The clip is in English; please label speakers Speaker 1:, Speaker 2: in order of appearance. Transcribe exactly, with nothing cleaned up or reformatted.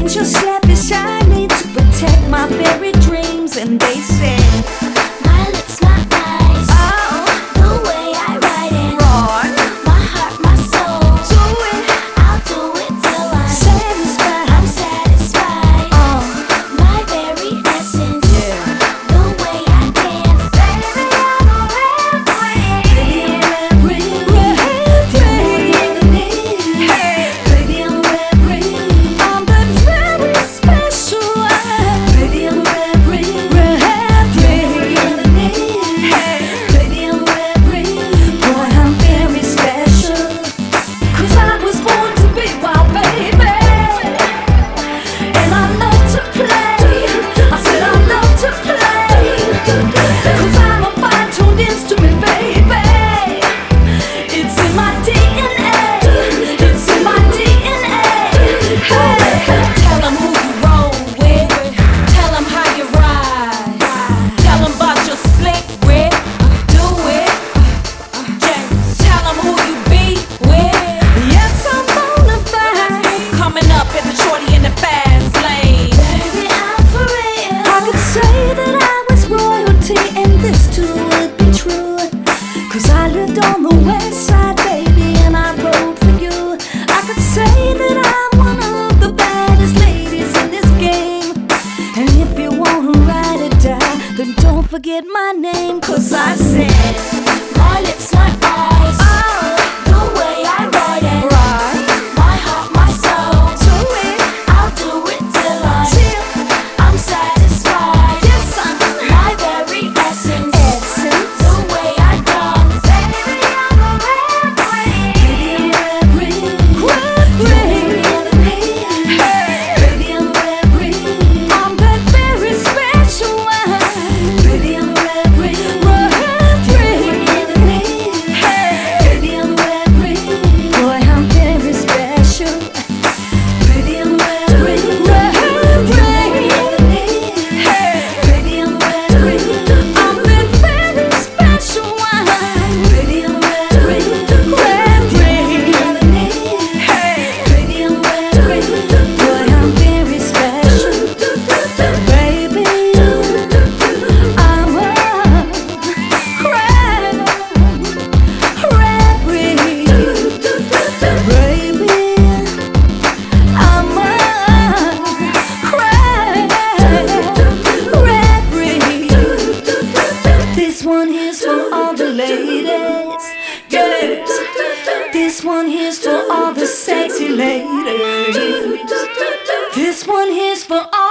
Speaker 1: angels sat beside me to protect my very dreams, and they said,
Speaker 2: my lips, my eyes,
Speaker 1: oh,
Speaker 2: the way I write it,
Speaker 1: Lord,
Speaker 2: my heart, my soul,
Speaker 1: do it,
Speaker 2: I'll do it till I'm
Speaker 1: satisfied.
Speaker 2: I'm satisfied.
Speaker 1: Oh,
Speaker 2: My very essence,
Speaker 1: yeah.
Speaker 2: the way I dance, baby, I'm a red queen. Baby, I'm a red queen. Baby, I'm a red queen.
Speaker 1: I'm the very special one.
Speaker 2: Baby, I'm a red queen.
Speaker 1: Red
Speaker 2: Baby,
Speaker 1: queen.
Speaker 2: I'm a name. Baby, I'm a red queen.
Speaker 1: Boy, I'm very special, 'cause I was born to be wild, baby. And I love to play. I said I love to play, 'cause I'm a fine-tuned instrument, baby. It's in my D N A. It's in my D N A. Hey,
Speaker 3: Tell them who you roll with. Tell them how you ride. Tell them about your slick Rick. Do it. James. Tell them who you be with.
Speaker 1: yes, I'm bona fide.
Speaker 3: Coming up as a shorty in the fast lane.
Speaker 2: Baby, I'm for real.
Speaker 1: I could say that I was royalty, and this too would be true, 'cause I lived on the west side, baby, and I rode for you. I could say that I'm one of the baddest ladies in this game, and if you wanna write it down, then don't forget my name, 'cause I said,
Speaker 2: My lips, my eyes,
Speaker 1: oh,
Speaker 2: the way I write it,
Speaker 1: right,
Speaker 2: my heart, my soul,
Speaker 1: do it,
Speaker 2: I'll do it till I'm
Speaker 1: till,
Speaker 2: I'm satisfied.
Speaker 1: yes, I'm
Speaker 2: My very essence,
Speaker 1: essence,
Speaker 2: the way I dance, baby, I'm a red queen. Baby, I'm a red queen.
Speaker 1: red
Speaker 2: Baby,
Speaker 1: queen.
Speaker 2: I'm a queen. Baby, I'm a red queen.
Speaker 1: I'm that very special one.
Speaker 2: Baby, I'm a red queen.
Speaker 1: Red queen.
Speaker 2: Baby, I'm a red queen.
Speaker 1: Boy, I'm very special.
Speaker 2: Baby, I'm a red queen.
Speaker 1: Red queen.
Speaker 2: Baby, I'm a red queen.
Speaker 1: I'm that very special one.
Speaker 2: Baby, I'm a red queen.
Speaker 1: Red queen.
Speaker 2: Baby, I'm a red queen.
Speaker 1: Boy, I'm very special. Baby, I'm a red, red queen. Baby, I'm a red, red queen. This one here's for all the ladies. Yes. This one here's for all the sexy ladies. This one here's for all